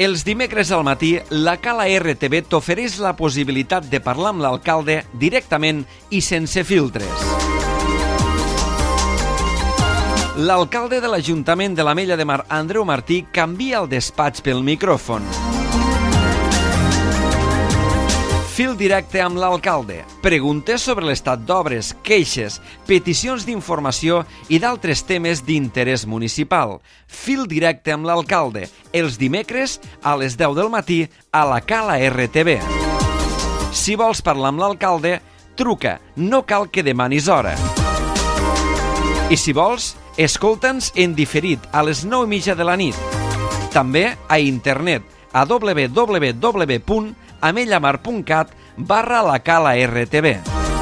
Els dimecres al matí, la Cala RTV t'ofereix la possibilitat de parlar amb l'alcalde directament i sense filtres. L'alcalde de l'Ajuntament de l'Ametlla de Mar, Andreu Martí, canvia el despatx pel micròfon. Fil directe amb l'alcalde. Preguntes sobre l'estat d'obres, queixes, peticions d'informació i d'altres temes d'interès municipal. Fil directe amb l'alcalde. Els dimecres a les 10 del matí a la Cala RTV. Si vols parlar amb l'alcalde, truca. No cal que demanis hora. I si vols, escolta'ns en diferit a les 9:30 de la nit. També a internet a www.amellamar.cat/la Cala RTV.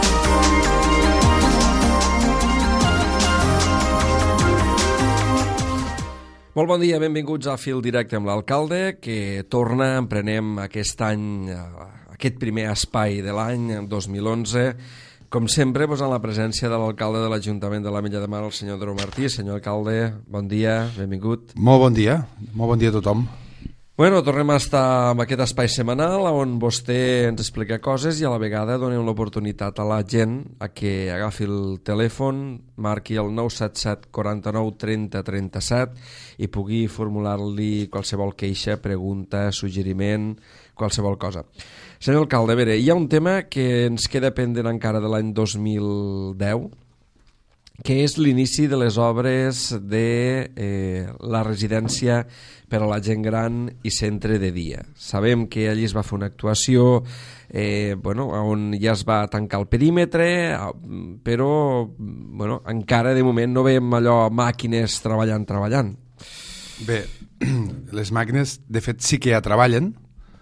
Molt bon dia, benvinguts a Fil Directe amb l'alcalde, que torna, emprenem aquest any, aquest primer espai de l'any 2011, com sempre, en la presència de l'alcalde de l'Ajuntament de l'Ametlla de Mar, el senyor Andreu Martí. Senyor alcalde, bon dia, benvingut. Molt bon dia a tothom. Bueno, tornem a estar en aquest espai setmanal on vostè ens explica coses i a la vegada donem l'oportunitat a la gent a que agafi el telèfon, marqui el 977 49 30 37 i pugui formular-li qualsevol queixa, pregunta, suggeriment, qualsevol cosa. Senyor alcalde, a veure, hi ha un tema que ens queda pendent encara de l'any 2010, que és l'inici de les obres de la residència per a la gent gran i centre de dia. Sabem que allí es va fer una actuació on ja es va tancar el perímetre, però encara de moment no veiem allò màquines treballant. Bé, les màquines de fet sí que ja treballen,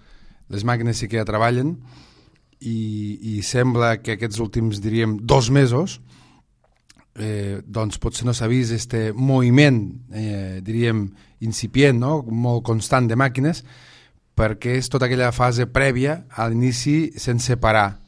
i sembla que aquests últims, diríem, 2 mesos doncs potser no s'ha vist este moviment, diríem, incipient, no? Molt constant de màquines, perquè és tota aquella fase prèvia a l'inici sense parar,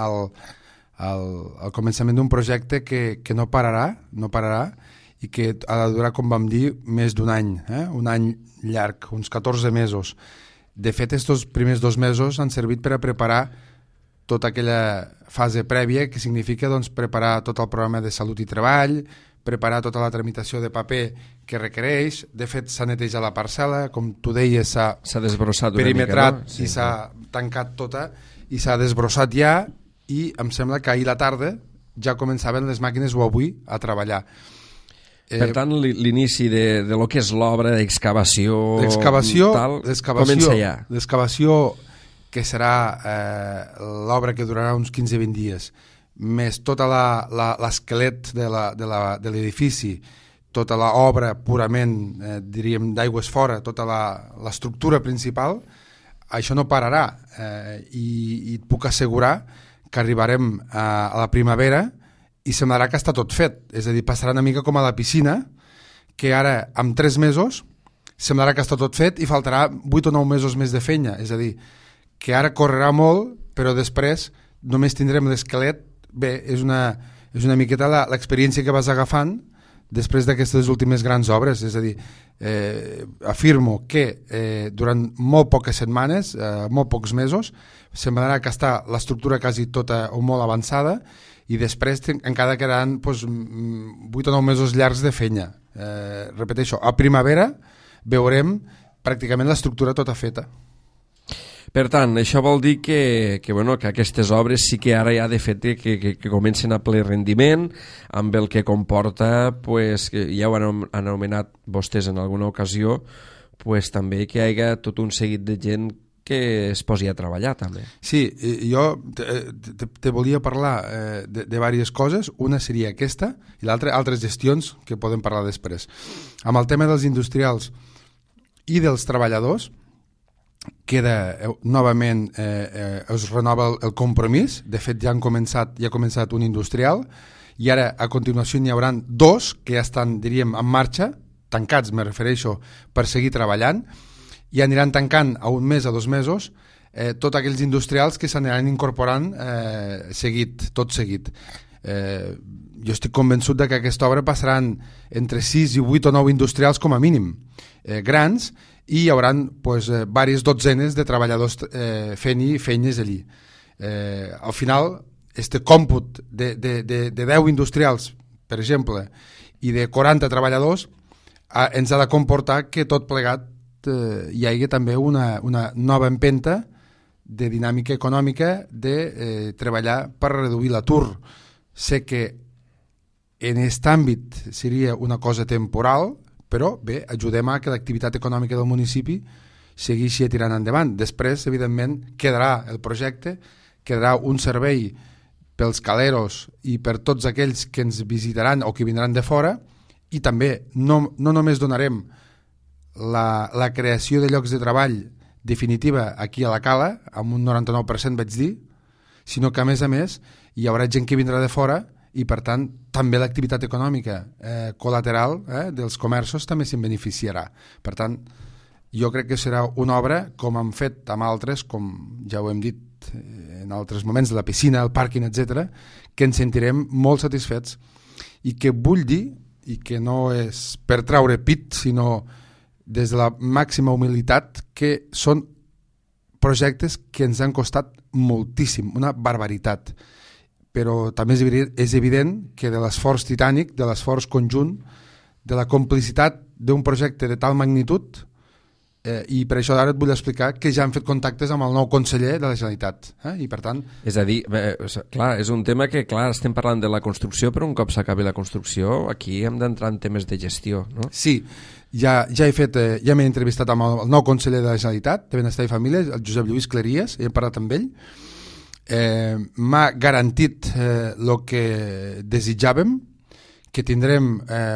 al començament d'un projecte que no pararà i que ha de durar, com vam dir, més d'un any, un any llarg, uns 14 mesos. De fet, aquests primers 2 mesos han servit per a preparar tota aquella fase prèvia, que significa preparar tot el programa de salut i treball, preparar tota la tramitació de paper que requereix. De fet, s'ha netejat la parcel·la, com tu deies, s'ha desbrossat perimetrat, una mica, no? Sí, i s'ha tancat tota, i s'ha desbrossat ja, i em sembla que ahir a la tarda ja començaven les màquines, o avui, a treballar. Per tant, l'inici de lo que és l'obra d'excavació comença ja. L'excavació, que serà l'obra que durarà uns 15-20 dies, més tota l'esquelet de l'edifici, tota l'obra purament, diríem, d'aigües fora, tota l'estructura principal, això no pararà, i et puc assegurar que arribarem a la primavera i semblarà que està tot fet. És a dir, passarà una mica com a la piscina, que ara, amb 3 mesos, semblarà que està tot fet i faltarà 8 o 9 mesos més de feina. És a dir, que ara correrà molt, però després només tindrem l'esquelet. Bé, és una miqueta l'experiència que vas agafant després d'aquestes últimes grans obres. És a dir, afirmo que durant molt poques setmanes, molt pocs mesos, semblarà que està l'estructura quasi tota o molt avançada, i després encara quedaran 8 o 9 mesos llargs de feina. Repeteixo, a primavera veurem pràcticament l'estructura tota feta. Per tant, això vol dir que aquestes obres sí que ara ja de fet que comencen a ple rendiment, amb el que comporta, que ja ho han anomenat vostès en alguna ocasió, també que hi hagi tot un seguit de gent que es posi a treballar també. Sí, jo te volia parlar de diverses coses. Una seria aquesta i l'altra altres gestions que podem parlar després. Amb el tema dels industrials i dels treballadors, queda novament, es renova el compromís. De fet, ja ha començat un industrial, i ara a continuació n'hi haurà 2 que ja estan, diríem, en marxa, tancats, me refereixo, per seguir treballant, i aniran tancant a 1 mes, a 2 mesos, tots aquells industrials que s'aniran incorporant tot seguit. Jo estic convençut que aquesta obra passaran entre 6 i 8 o 9 industrials com a mínim, grans, i hi haurà diverses dotzenes de treballadors fent feines allí. Al final, este còmput de 10 industrials, per exemple, i de 40 treballadors, ens ha de comportar que tot plegat hi hagi també una nova empenta de dinàmica econòmica de treballar per reduir l'atur. Sé que en aquest àmbit seria una cosa temporal, però bé, ajudem a que l'activitat econòmica del municipi segueixi tirant endavant. Després, evidentment, quedarà el projecte, quedarà un servei pels caleros i per tots aquells que ens visitaran o que vindran de fora, i també no només donarem la creació de llocs de treball definitiva aquí a la Cala, amb un 99% vaig dir, sinó que a més hi haurà gent que vindrà de fora i per tant també l'activitat econòmica col·lateral dels comerços també se'n beneficiarà. Per tant, jo crec que serà una obra, com hem fet amb altres, com ja ho hem dit en altres moments, de la piscina, el pàrquing, etc., que ens sentirem molt satisfets, i que vull dir, i que no és per traure pit, sinó des de la màxima humilitat, que són projectes que ens han costat moltíssim, una barbaritat. Però també és evident que de l'esforç titànic, de l'esforç conjunt, de la complicitat d'un projecte de tal magnitud, i per això ara et vull explicar que ja han fet contactes amb el nou conseller de la Generalitat, i per tant... És a dir, clar, és un tema que, clar, estem parlant de la construcció, però un cop s'acabi la construcció, aquí hem d'entrar en temes de gestió, no? Sí, ja m'he entrevistat amb el nou conseller de la Generalitat, de Benestar i Família, el Josep Lluís Cleries, he parlat amb ell, m'ha garantit el que desitjàvem, que tindrem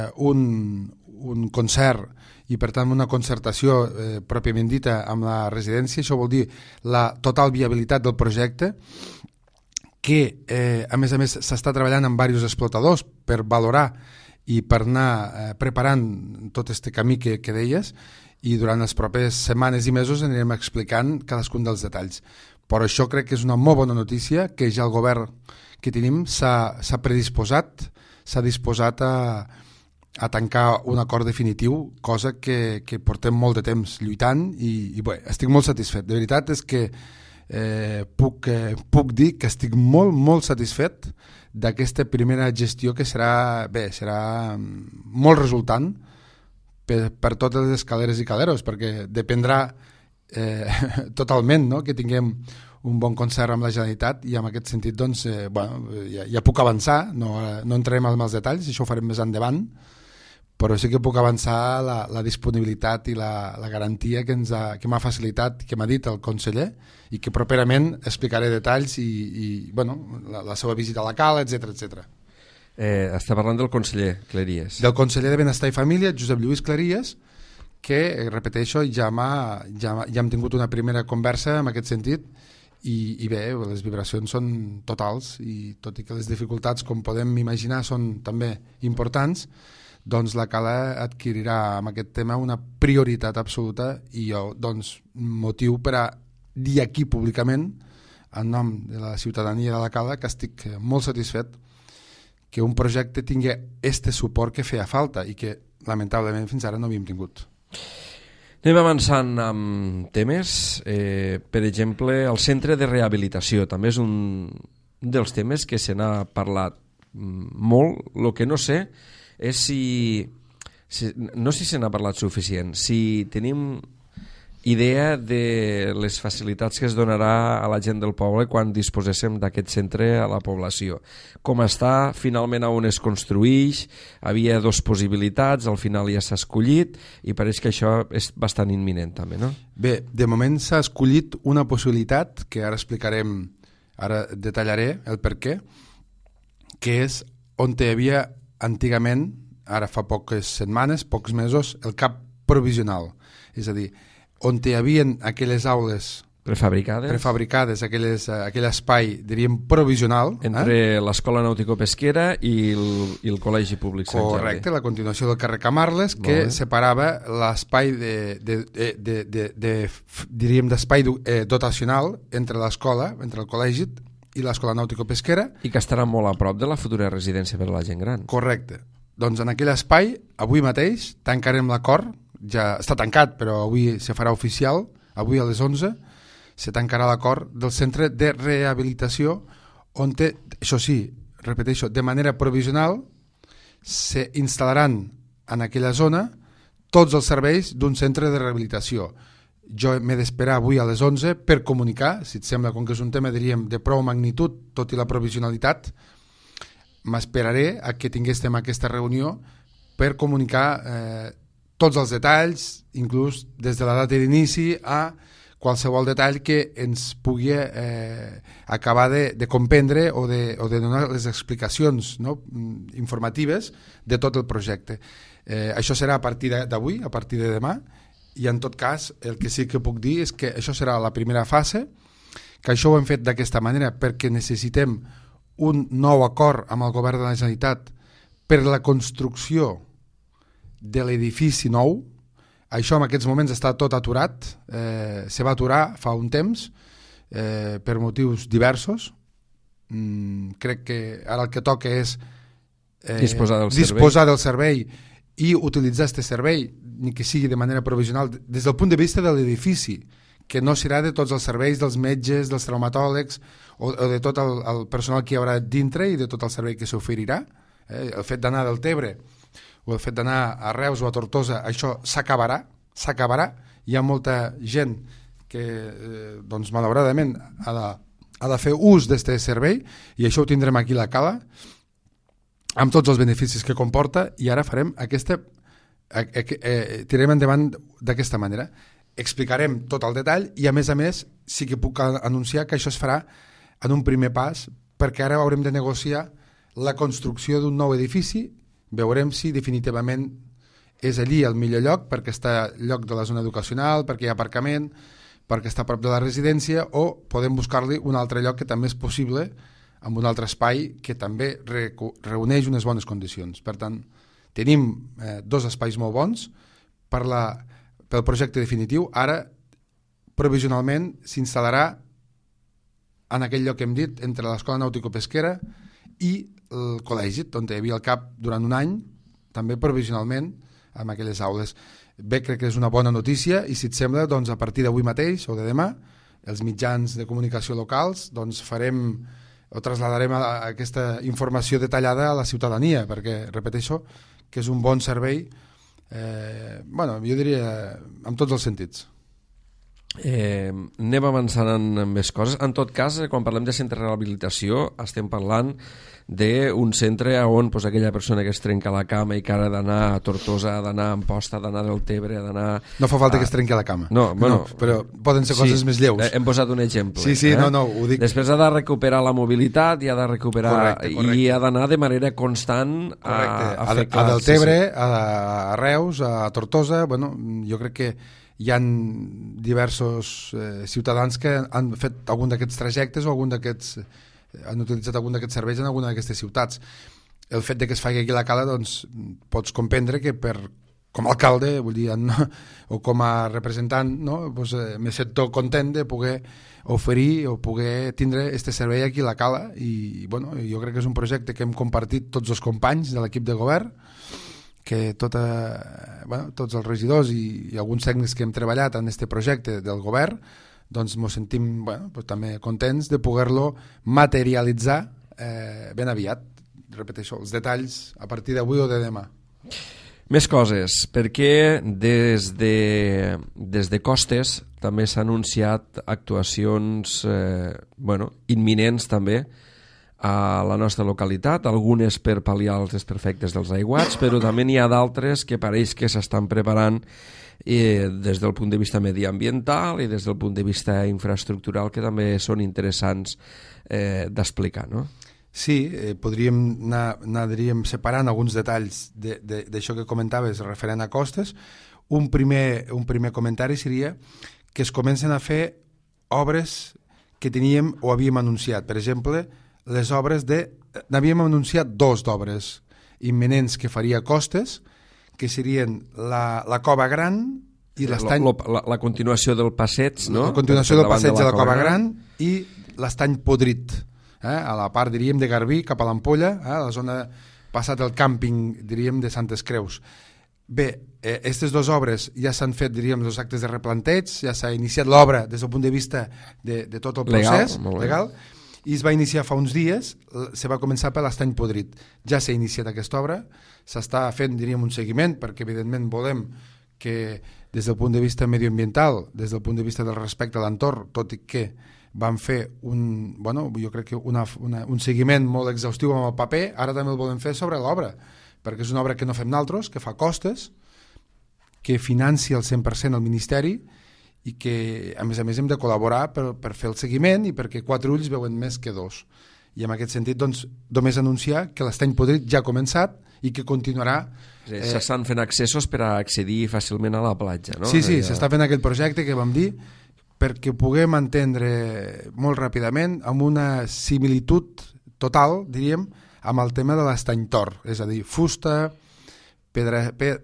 un concert i per tant una concertació pròpiament dita amb la residència. Això vol dir la total viabilitat del projecte, que a més s'està treballant amb diversos explotadors per valorar i per anar preparant tot aquest camí que deies, i durant les properes setmanes i mesos anirem explicant cadascun dels detalls. Per això crec que és una molt bona notícia que ja el govern que tenim s'ha predisposat, s'ha disposat a tancar un acord definitiu, cosa que portem molt de temps lluitant, i bé, estic molt satisfet. De veritat és que puc dir que estic molt, molt satisfet d'aquesta primera gestió, que serà molt resultant per totes les caleres i caleros, perquè dependrà totalment, no?, que tinguem un bon concert amb la Generalitat, i en aquest sentit doncs, ja puc avançar, no entrarem en els detalls, això ho farem més endavant, però sí que puc avançar la disponibilitat i la garantia que m'ha facilitat, que m'ha dit el conseller, i que properament explicaré detalls i la seva visita a la Cala, etc. Està parlant del conseller Cleries. Del conseller de Benestar i Família, Josep Lluís Cleries, que, repeteixo, ja hem tingut una primera conversa en aquest sentit, i bé, les vibracions són totals, i tot i que les dificultats, com podem imaginar, són també importants, doncs la Cala adquirirà amb aquest tema una prioritat absoluta, i jo, doncs, motiu per a dir aquí públicament, en nom de la ciutadania de la Cala, que estic molt satisfet que un projecte tingui este suport que feia falta i que, lamentablement, fins ara no havíem tingut. Anem avançant amb temes. Per exemple, el centre de rehabilitació també és un dels temes que se n'ha parlat molt. El que no sé és no sé si se n'ha parlat suficient, si tenim idea de les facilitats que es donarà a la gent del poble quan disposéssim d'aquest centre a la població. Com està, finalment on es construïx, havia dues possibilitats, al final ja s'ha escollit, i pareix que això és bastant imminent també, no? Bé, de moment s'ha escollit una possibilitat que ara explicarem, ara detallaré el per què, que és on hi havia antigament, ara fa poques setmanes, pocs mesos, el CAP provisional, és a dir, on hi havia aquelles aules prefabricades, aquell espai, diríem, provisional. Entre l'Escola Nàutico-Pesquera i el Col·legi Públic Sant Jordi. Correcte, la continuació del carrer Camarles, que separava l'espai diríem d'espai dotacional entre l'escola, entre el col·legi i l'Escola Nàutico-Pesquera. I que estarà molt a prop de la futura residència per a la gent gran. Correcte. Doncs en aquell espai, avui mateix, tancarem l'acord, ja està tancat, però avui se farà oficial, avui a les 11, se tancarà l'acord del centre de rehabilitació on, això sí, repeteixo, de manera provisional se instal·laran en aquella zona tots els serveis d'un centre de rehabilitació. Jo m'he d'esperar avui a les 11 per comunicar, si et sembla, com que és un tema, diríem, de prou magnitud, tot i la provisionalitat, m'esperaré a que tinguéssim aquesta reunió per comunicar tots els detalls, inclús des de la data d'inici a qualsevol detall que ens pugui acabar de comprendre o de donar les explicacions, no, informatives de tot el projecte. Això serà a partir d'avui, a partir de demà, i en tot cas el que sí que puc dir és que això serà la primera fase, que això ho hem fet d'aquesta manera perquè necessitem un nou acord amb el govern de la Generalitat per la construcció de l'edifici nou. Això en aquests moments està tot aturat, se va aturar fa un temps per motius diversos. Crec que ara el que toca és disposar del servei i utilitzar aquest servei, ni que sigui de manera provisional, des del punt de vista de l'edifici, que no serà de tots els serveis dels metges, dels traumatòlegs o de tot el personal que hi haurà dintre i de tot el servei que s'oferirà. El fet d'anar del Tebre o el fet d'anar a Reus o a Tortosa, això s'acabarà. Hi ha molta gent que, doncs, malauradament, ha de fer ús d'aquest servei i això ho tindrem aquí a la Cala, amb tots els beneficis que comporta, i ara farem tirarem endavant d'aquesta manera. Explicarem tot el detall i a més sí que puc anunciar que això es farà en un primer pas, perquè ara haurem de negociar la construcció d'un nou edifici. Veurem si definitivament és allí el millor lloc, perquè està al lloc de la zona educacional, perquè hi ha aparcament, perquè està a prop de la residència, o podem buscar-li un altre lloc que també és possible, amb un altre espai que també reuneix unes bones condicions. Per tant, tenim dos espais molt bons pel projecte definitiu. Ara, provisionalment, s'instal·larà en aquell lloc que hem dit, entre l'Escola Nàutico-Pesquera i el col·legi, on hi havia el CAP durant un any, també provisionalment, amb aquelles aules. Bé, crec que és una bona notícia i, si et sembla, doncs, a partir d'avui mateix o de demà, els mitjans de comunicació locals doncs, farem o trasladarem aquesta informació detallada a la ciutadania, perquè, repeteixo, que és un bon servei, jo diria, en tots els sentits. Anem avançant en més coses. En tot cas, quan parlem de centre de rehabilitació, estem parlant d'un centre on aquella persona que es trenca la cama i que ara ha d'anar a Tortosa, ha d'anar a Amposta, ha d'anar del Tebre, ha d'anar... No fa falta que es trenqui la cama. No, però poden ser coses més lleus. Hem posat un exemple. Sí, ho dic. Després ha de recuperar la mobilitat i ha de recuperar... Correcte. I ha d'anar de manera constant a fer classes. A del Tebre, a Reus, a Tortosa, jo crec que hi ha diversos ciutadans que han fet algun d'aquests trajectes o han utilitzat algun d'aquests serveis en alguna d'aquestes ciutats. El fet de que es faci aquí a la Cala, doncs, pots comprendre que com a alcalde, vull dir, o com a representant, no? M'he sento content de poder oferir o poder tindre aquest servei aquí a la Cala i jo crec que és un projecte que hem compartit tots els companys de l'equip de govern, que tots els regidors i alguns tècnics que hem treballat en aquest projecte del govern, doncs ens sentim també contents de poder-lo materialitzar ben aviat. Repeteixo, els detalls a partir d'avui o de demà. Més coses, perquè des de Costes també s'han anunciat actuacions imminents també a la nostra localitat, algunes per pal·liar els desperfectes dels aiguats, però també n'hi ha d'altres que pareix que s'estan preparant des del punt de vista mediambiental i des del punt de vista infraestructural, que també són interessants d'explicar, no? Sí, podríem anar separant alguns detalls d'això que comentaves referent a Costes. Un primer comentari seria que es comencen a fer obres que teníem o havíem anunciat. Per exemple, les obres n'havíem anunciat dos d'obres imminents que faria Costes, que serien la Cova Gran i l'estany... La continuació del passeig, no? La continuació del passeig de la Cova Gran i l'estany Podrit, a la part, diríem, de Garbí cap a l'Ampolla, a la zona passat el càmping, diríem, de Santes Creus. Bé, aquestes dues obres ja s'han fet, diríem, els actes de replanteig, ja s'ha iniciat l'obra des del punt de vista de tot el procés legal, i es va iniciar fa uns dies, se va començar per l'Estany Podrit. Ja s'ha iniciat aquesta obra, s'està fent, diríem, un seguiment, perquè evidentment volem que des del punt de vista medioambiental, des del punt de vista del respecte a l'entorn, tot i que vam fer jo crec que un seguiment molt exhaustiu amb el paper, ara també el volem fer sobre l'obra, perquè és una obra que no fem naltros, que fa costes, que financia el 100% el Ministeri i que, a més hem de col·laborar per fer el seguiment i perquè 4 ulls veuen més que 2. I en aquest sentit, doncs, només anunciar que l'Estany Podrit ja ha començat i que continuarà. S'estan fent accessos per a accedir fàcilment a la platja, no? Sí, s'està fent aquest projecte que vam dir perquè puguem entendre molt ràpidament amb una similitud total, diríem, amb el tema de l'Estany Tor, és a dir, fusta, pedra,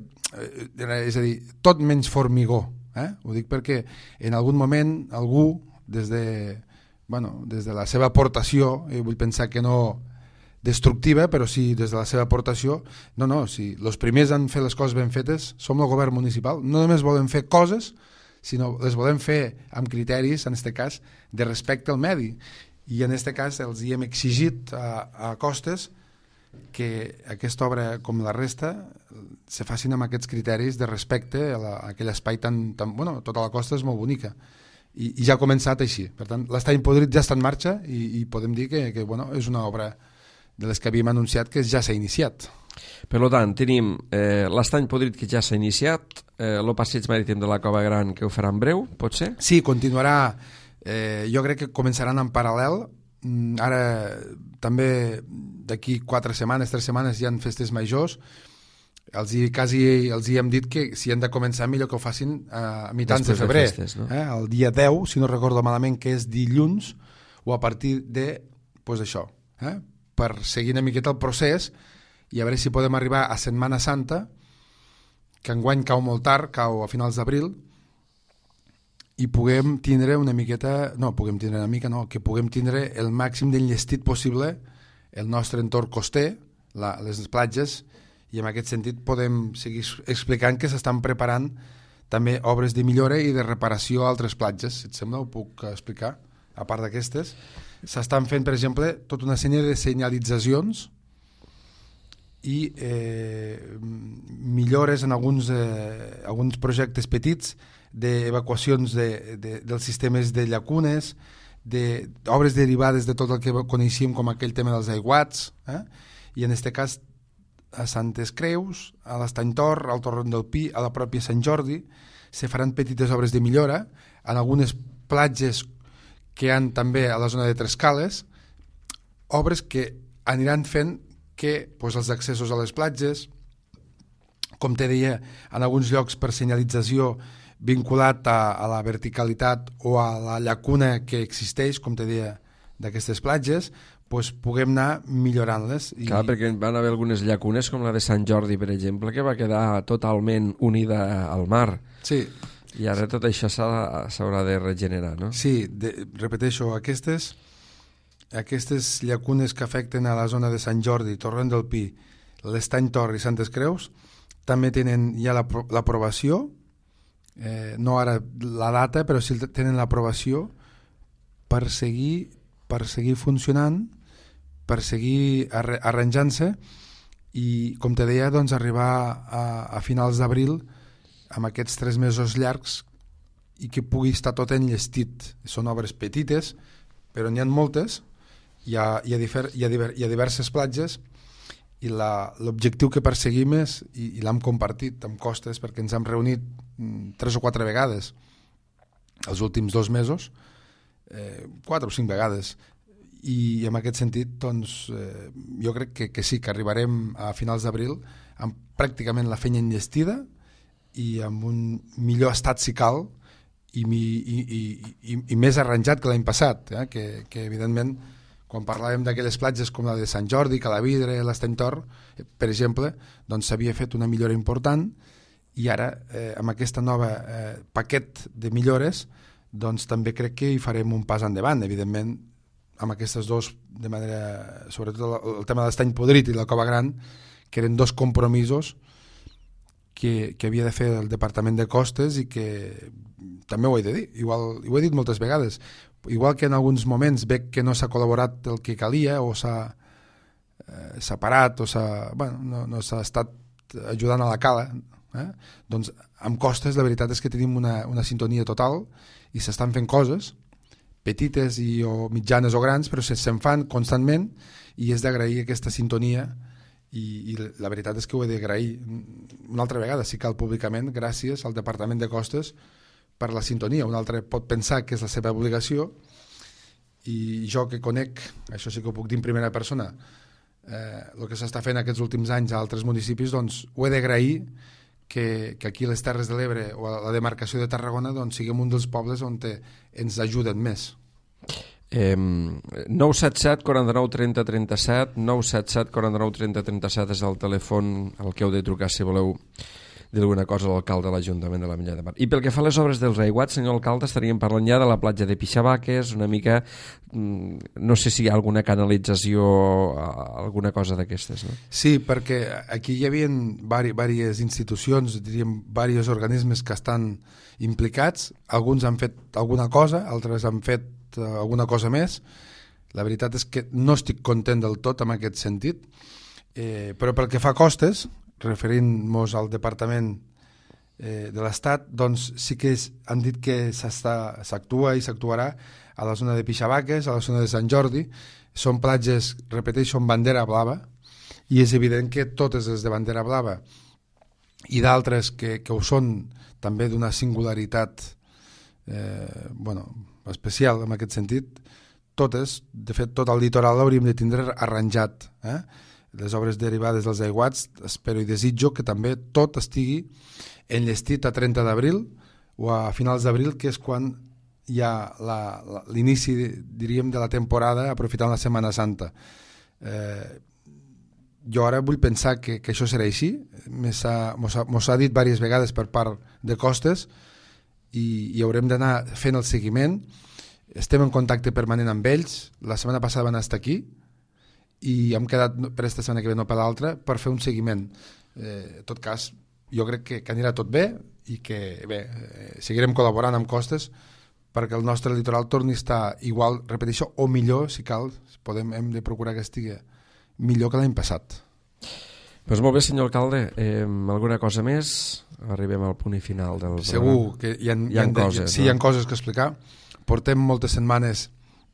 és a dir, tot menys formigó. Ho dic perquè en algun moment algú, des de la seva aportació, vull pensar que no destructiva, però sí des de la seva aportació, si els primers han fet les coses ben fetes, som el govern municipal, no només volem fer coses, sinó les volem fer amb criteris, en aquest cas, de respecte al medi. I en aquest cas els hi hem exigit a Costes que aquesta obra, com la resta, se facin amb aquests criteris de respecte a aquell espai tota la costa és molt bonica i ja ha començat així. Per tant, l'Estany Podrit ja està en marxa i podem dir que és una obra de les que havíem anunciat que ja s'ha iniciat. Per tant, tenim l'Estany Podrit que ja s'ha iniciat, el passeig marítim de la Cova Gran que ho farà en breu, pot ser? Sí, continuarà. Jo crec que començaran en paral·lel. Ara també d'aquí 4 setmanes, 3 setmanes hi ha festes majors. Quasi els hem dit que si han de començar millor que ho facin a mitjans de febrer, el dia 10, si no recordo malament, que és dilluns, o a partir de això, per seguir una miqueta el procés i a veure si podem arribar a Setmana Santa, que enguany cau molt tard, cau a finals d'abril, i puguem tindre que puguem tindre el màxim d'enllestit possible el nostre entorn coster, les platges, i en aquest sentit podem seguir explicant que s'estan preparant també obres de millora i de reparació a altres platges. Si et sembla, ho puc explicar, a part d'aquestes. S'estan fent, per exemple, tota una sèrie de senyalitzacions i millores en alguns projectes petits d'evacuacions dels sistemes de llacunes, d'obres derivades de tot el que coneixíem com aquell tema dels aiguats, i en aquest cas a Santes Creus, a l'Estany Tor, al Torrent del Pi, a la pròpia Sant Jordi, se faran petites obres de millora en algunes platges que hi ha també a la zona de Trescales, obres que aniran fent que els accessos a les platges, com te deia, en alguns llocs per senyalització vinculat a la verticalitat o a la llacuna que existeix, com te deia, d'aquestes platges, puguem anar millorant-les. Clar, perquè van haver algunes llacunes, com la de Sant Jordi, per exemple, que va quedar totalment unida al mar. Sí. I ara tot això s'haurà de regenerar, no? Sí, repeteixo, aquestes llacunes que afecten a la zona de Sant Jordi, Torrent del Pi, l'Estany Tor i Santes Creus, també tenen ja l'aprovació, no ara la data, però sí tenen l'aprovació per seguir funcionant, per seguir arranjant-se i, com te deia, arribar a finals d'abril amb aquests 3 mesos llargs i que pugui estar tot enllestit. Són obres petites, però n'hi ha moltes, hi ha diverses platges i l'objectiu que perseguim és, i l'hem compartit amb Costes perquè ens hem reunit 3 o 4 vegades els últims 2 mesos, 4 o 5 vegades, i en aquest sentit jo crec que sí, que arribarem a finals d'abril amb pràcticament la feina enllestida i amb un millor estat si cal i més arranjat que l'any passat, que evidentment quan parlàvem d'aquelles platges com la de Sant Jordi, Calavidre, l'Estany Tor, per exemple, doncs s'havia fet una millora important i ara amb aquesta nova paquet de millores doncs també crec que hi farem un pas endavant, evidentment amb aquestes dos, de manera, sobretot el tema de l'Estany Podrit i la Cova Gran, que eren 2 compromisos que havia de fer el Departament de Costes i que també ho he de dir, igual, ho he dit moltes vegades, igual que en alguns moments veig que no s'ha col·laborat el que calia o s'ha parat o no s'ha estat ajudant a la cala, doncs amb Costes la veritat és que tenim una sintonia total i s'estan fent coses petites o mitjanes o grans, però se'n fan constantment i és d'agrair aquesta sintonia i la veritat és que ho he d'agrair una altra vegada, si cal públicament, gràcies al Departament de Costes per la sintonia. Un altre pot pensar que és la seva obligació i jo que conec, això sí que ho puc dir en primera persona, el que s'està fent aquests últims anys a altres municipis, doncs ho he d'agrair que aquí a les Terres de l'Ebre o a la demarcació de Tarragona doncs siguem un dels pobles on ens ajuden més. 977 49 30 37 977 49 30 37 és el telèfon al que heu de trucar si voleu dir alguna cosa a l'alcalde de l'Ajuntament de la Mella de Mar. I pel que fa a les obres dels aiguats, senyor alcalde, estaríem parlant ja de la platja de Pixabaques, una mica, no sé si hi ha alguna canalització, alguna cosa d'aquestes, no? Sí, perquè aquí hi havia diverses institucions, diríem, diversos organismes que estan implicats, alguns han fet alguna cosa, altres han fet alguna cosa més. La veritat és que no estic content del tot en aquest sentit, però pel que fa a Costes, referint-nos al Departament de l'Estat, doncs sí que han dit que s'actua i s'actuarà a la zona de Pixabaques, a la zona de Sant Jordi. Són platges, repeteixo, amb bandera blava, i és evident que totes les de bandera blava i d'altres que ho són també d'una singularitat especial en aquest sentit, totes, de fet tot el litoral l'hauríem de tindre arranjat, les obres derivades dels aiguats. Espero i desitjo que també tot estigui enllestit a 30 d'abril o a finals d'abril, que és quan hi ha l'inici, diríem, de la temporada, aprofitant la Setmana Santa. Jo ara vull pensar que això serà així. Mos ha dit diverses vegades per part de Costes i haurem d'anar fent el seguiment. Estem en contacte permanent amb ells. La setmana passada van estar aquí i hem quedat per aquesta setmana que ve, no per l'altra, per fer un seguiment. En tot cas, jo crec que anirà tot bé i que seguirem col·laborant amb Costes perquè el nostre litoral torni a estar igual, repeteixo, o millor, si cal, hem de procurar que estigui millor que l'any passat. Doncs molt bé, senyor alcalde. Alguna cosa més? Arribem al punt final del programa. Segur que hi ha coses, sí, hi ha coses que explicar. Portem moltes setmanes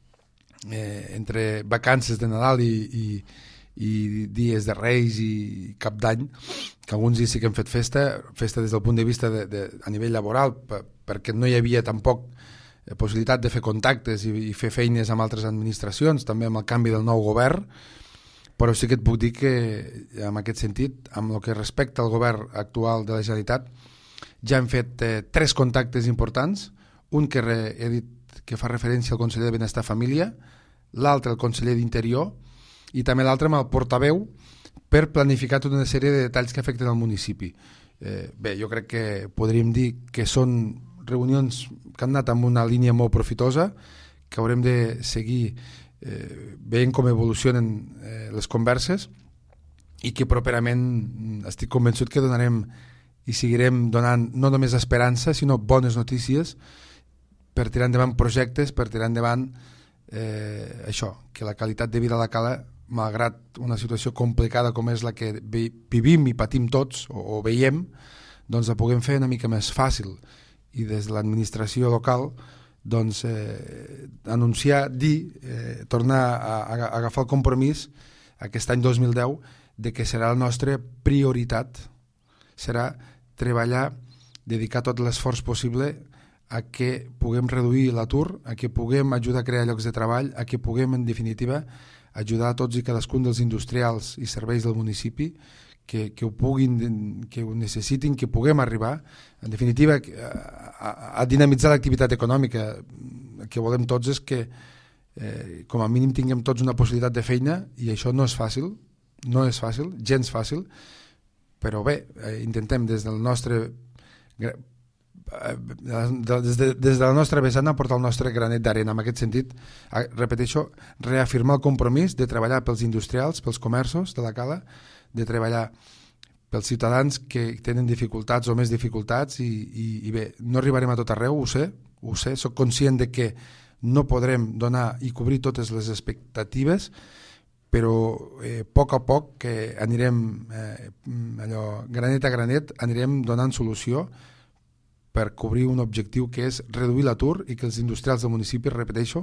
entre vacances de Nadal i dies de Reis i Cap d'Any, que alguns dies sí que hem fet festa des del punt de vista a nivell laboral, perquè no hi havia tampoc possibilitat de fer contactes i fer feines amb altres administracions, també amb el canvi del nou govern, però sí que et puc dir que en aquest sentit, amb el que respecta al govern actual de la Generalitat, ja hem fet 3 contactes importants, un que he dit que fa referència al conseller de Benestar Família, l'altre al conseller d'Interior i també l'altre amb el portaveu per planificar tota una sèrie de detalls que afecten al municipi. Jo crec que podríem dir que són reunions que han anat amb una línia molt profitosa, que haurem de seguir veient com evolucionen les converses i que properament estic convençut que donarem i seguirem donant no només esperança sinó bones notícies per tirar endavant projectes, per tirar endavant això, que la qualitat de vida a la Cala, malgrat una situació complicada com és la que vivim i patim tots o veiem, doncs la puguem fer una mica més fàcil i des de l'administració local doncs anunciar, tornar a agafar el compromís aquest any 2010 de que serà la nostra prioritat, serà treballar, dedicar tot l'esforç possible a que puguem reduir l'atur, a que puguem ajudar a crear llocs de treball, a que puguem, en definitiva, ajudar a tots i cadascun dels industrials i serveis del municipi que ho puguin, que ho necessitin, que puguem arribar, en definitiva, a dinamitzar l'activitat econòmica. El que volem tots és que, com a mínim, tinguem tots una possibilitat de feina, i això no és fàcil, gens fàcil, però bé, intentem des del nostre des de la nostra vessant aportar el nostre granet d'arena. En aquest sentit, repeteixo, reafirmar el compromís de treballar pels industrials, pels comerços de la Cala, de treballar pels ciutadans que tenen dificultats o més dificultats i bé, no arribarem a tot arreu, ho sé, soc conscient de que no podrem donar i cobrir totes les expectatives, però a poc anirem, granet a granet, anirem donant solució per cobrir un objectiu que és reduir l'atur i que els industrials del municipi, repeteixo,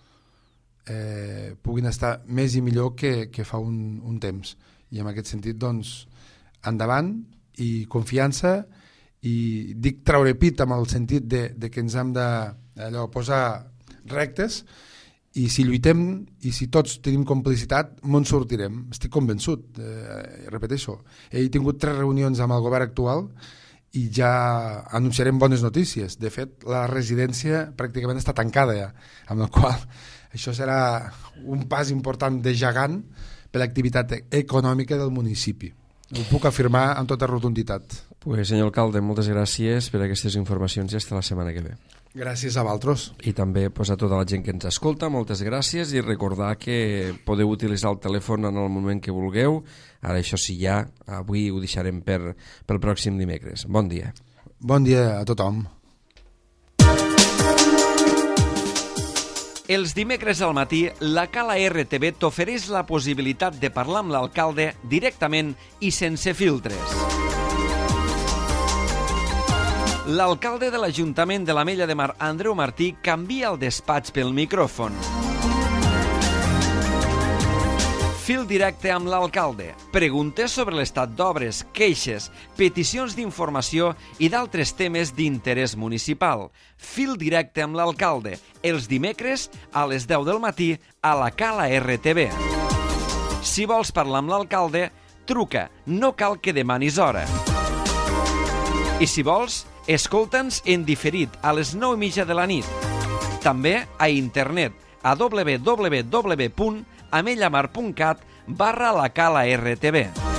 puguin estar més i millor que fa un temps. I en aquest sentit, doncs, endavant i confiança, i dic traure pit amb el sentit de que ens hem de posar rectes, i si lluitem i si tots tenim complicitat, me'n sortirem. Estic convençut, repeteixo. He tingut 3 reunions amb el govern actual i ja anunciarem bones notícies. De fet, la residència pràcticament està tancada ja, amb la qual això serà un pas important de gegant per l'activitat econòmica del municipi. Ho puc afirmar amb tota rotunditat. Pues, senyor alcalde, moltes gràcies per aquestes informacions i fins la setmana que ve. Gràcies a vosaltres. I també a tota la gent que ens escolta, moltes gràcies, i recordar que podeu utilitzar el telèfon en el moment que vulgueu. Ara això sí, ja avui ho deixarem pel pròxim dimecres. Bon dia. Bon dia a tothom. Els dimecres al matí, la Cala RTV t'ofereix la possibilitat de parlar amb l'alcalde directament i sense filtres. L'alcalde de l'Ajuntament de l'Ametlla de Mar, Andreu Martí, canvia el despatx pel micròfon. Fil directe amb l'alcalde. Preguntes sobre l'estat d'obres, queixes, peticions d'informació i d'altres temes d'interès municipal. Fil directe amb l'alcalde. Els dimecres a les 10 del matí a la Cala RTV. Si vols parlar amb l'alcalde, truca. No cal que demanis hora. I si vols, escolta'ns en diferit a les 9:30 de la nit. També a internet a www.amellamar.cat/la Cala RTV.